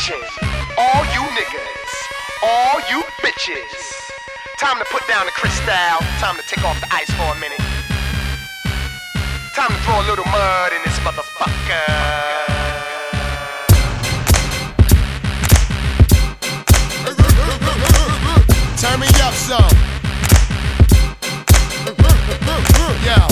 Attention, all you niggas, all you bitches. Time to put down the crystal, time to take off the ice for a minute. Time to throw a little mud in this motherfucker. Turn me up some. Yo.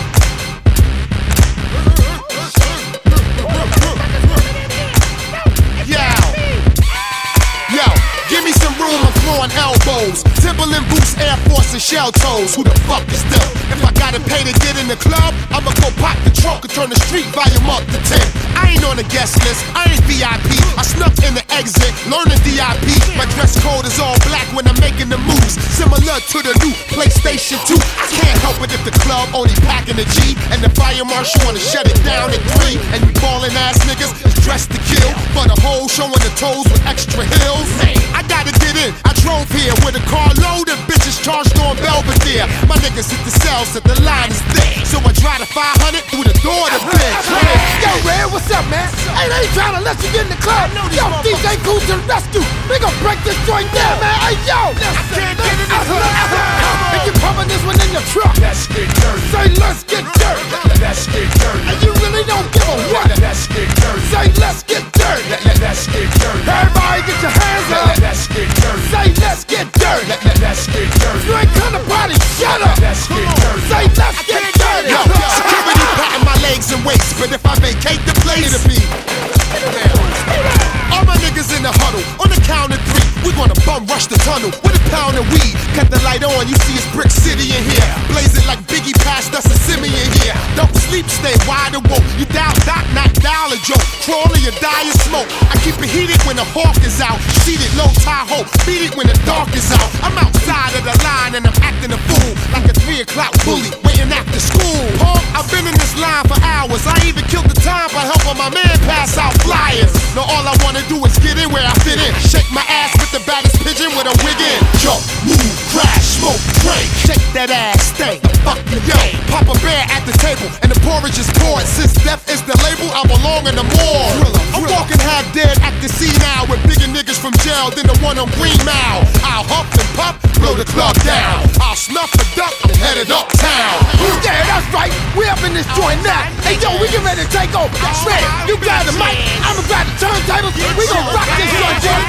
Yo, give me some room, I'm throwing elbows. Timberland boots, Air Force and shell toes. Who the fuck is them? If I gotta pay to get in the club, I'ma go pop the trunk and turn the street volume up to 10. I ain't on the guest list, I ain't VIP. I snuck in the exit, learning DIP. My dress code is all black when I'm making the moves, similar to the new PlayStation 2. I can't help it if the club only packing a G and the fire marshal wanna shut it down at 3. And you ballin' ass niggas is dressed to kill, for the whole showing the toes with extra heels. I gotta get in, I drove here with a car load of bitches charged on Belvedere. My niggas hit the cells that the line is thick, so I drive the 500 through the door to bitch. Yo, Red, what's up, man? Hey, they ain't trying to let you get in the club. Yo, DJ Cool to the rescue. We gon' break this joint down, man. Hey, yo. I can't get in the club. And you pumping this one in your truck. Let's get dirty. Say, let's get dirty. Let's get dirty. And you really don't give a what. Let's get dirty. Say, let's get dirty. Let's get dirty. Everybody get your hands up. Let's get dirty. Say, let's get dirty. Let's get dirty. You ain't come to party, shut up. Let's get dirty. Say, let's get dirty. Yo, security patting my legs and waist, but if I vacate the place, it'll be. All my niggas in the huddle, on the count of 3, we gonna bum rush the tunnel with a pound of weed. Cut the light on, you see it's Brick City in here. Blazing like Biggie passed us a Simeon here. Don't sleep, stay wide awoke. You dial dot, not dial a joke. Crawl or you die in smoke. I keep it heated when the hawk is out. Seated low Tahoe, beat it when the dark is out. I'm outside of the line and I'm acting a fool, like a 3 o'clock bully waiting after school. I've been in this line for hours. I even killed the time by helping my man pass out flyers. Now all I wanna do is get in where I fit in. Shake my ass with the baddest pigeon with a wig in. Jump, move, crash, smoke, drink. Shake that ass, stay the fuck you yo. Papa Bear at the table and the porridge is poured. Since death is the label, I belong in the morgue. I'm walking half dead at the sea now with bigger niggas from jail than the one on Green Mile. I'll huff and puff, blow the club down. I'll snuff a duck and head it uptown. Yeah, that's right. We up in this joint now. Hey, yo, we get ready to take over. Man, you grab the mic, I'ma grab the turntables. We gon' rock this joint, Jay.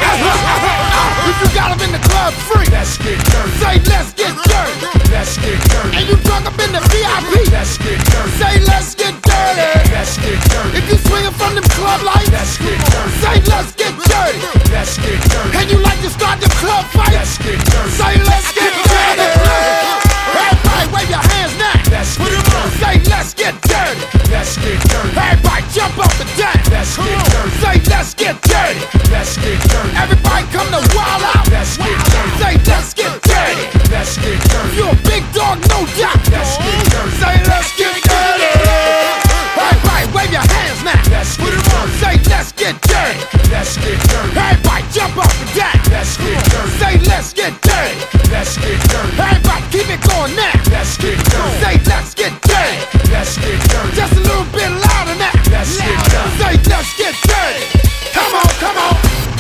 If you got them in the club free, Let's get dirty. say let's get dirty. Let's get dirty. And you drunk up in the VIP, Let's get dirty. say let's get dirty. Let's get dirty. If you swinging from them club lights, Let's get dirty. say let's get dirty. Let's get dirty. And you like to start the club fight, Let's get dirty. say let's get dirty. Everybody wave your hands now. Let's get dirty. Say let's get dirty. Let's get dirty. Everybody jump up and down. Let's get dirty. Say let's get dirty. Let's get dirty. Everybody come to wild out. Let's get dirty. Say let's get dirty. Let's get dirty. You a big dog, no doubt. Let's get dirty. Say let's get dirty. Everybody wave your hands now. Let's get dirty. Say let's get dirty. Let's get dirty. Everybody jump up and down. Let's get dirty. Say let's get dirty. Let's get dirty. Everybody keep it going now. Let's get dirty. Say let's get dirty. Let's get dirty. Just a little bit louder now. Let's get dirty. Say let's get dirty. Come on, come on.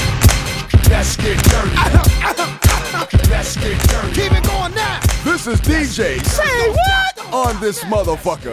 Let's get dirty. Let's get dirty. Keep it going now. This is DJ Say what? on this motherfucker.